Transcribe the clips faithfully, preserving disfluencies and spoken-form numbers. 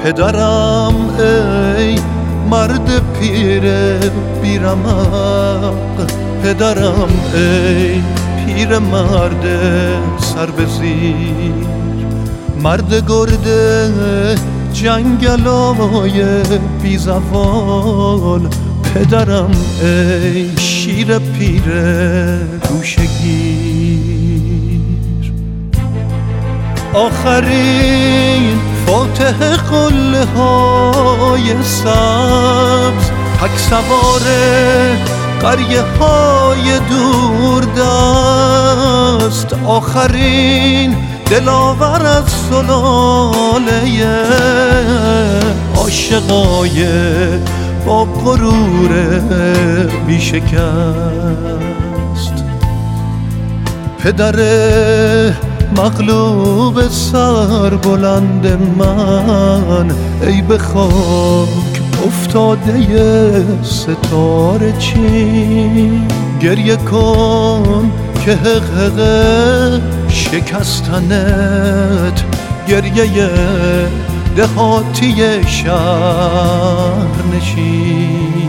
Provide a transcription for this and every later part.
پدرم ای مرد پیر بیرمق، پدرم ای پیر مرد سر به زیر، مرد گرد جنگلای بی زوال، پدرم ای شیر پیر گوشگیر. آخرین فاتح قله های سبز، تک سوار قریه های دور دست، آخرین دلاور از سلاله عاشقای با غرور بی شکست. پدر مغلوب سر بلند من، ای به خاک افتاده ستاره چین، گریه کن که حقق شکستنت، گریه دهاتی شهر نشین.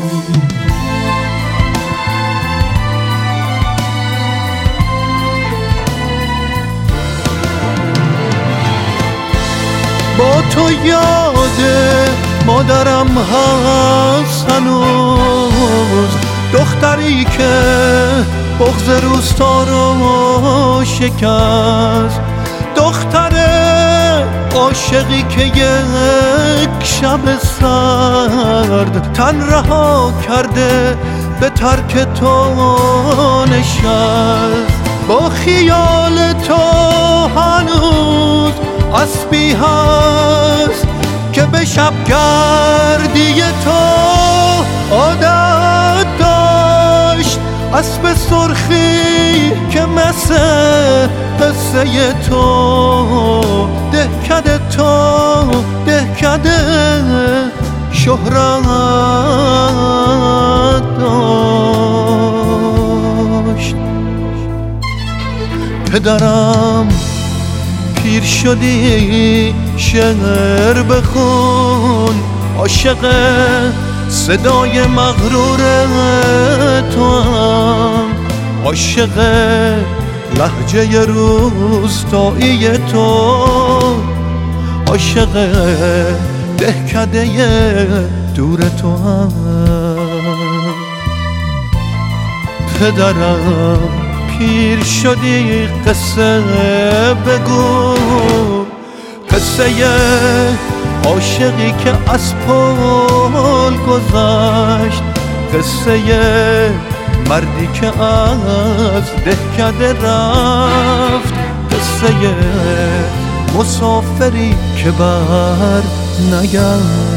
با تو یاد مادرم هست هنوز، دختری که بغض روستا رو شکست، دختر عاشقی که یک شب سرد تن رها کرده به ترک تو نشست. با خیال تو هنوز اسبی هست که به شب گردی تو عادت داشت، اسب سرخی که مثل قصه تو دهکده تو دهکده شهرت داشت. پدرم پیر شدی شعر بخون، عاشق صدای مغرور تو هم، عاشق لهجه روستایی تو، عاشق دهکده دور تو هم. پدرم پیر شدی قصه بگو، قصه عاشقی که از پل گذشت، قصه مردی که از دهکده رفت، قصه مسافری که بر نگشت.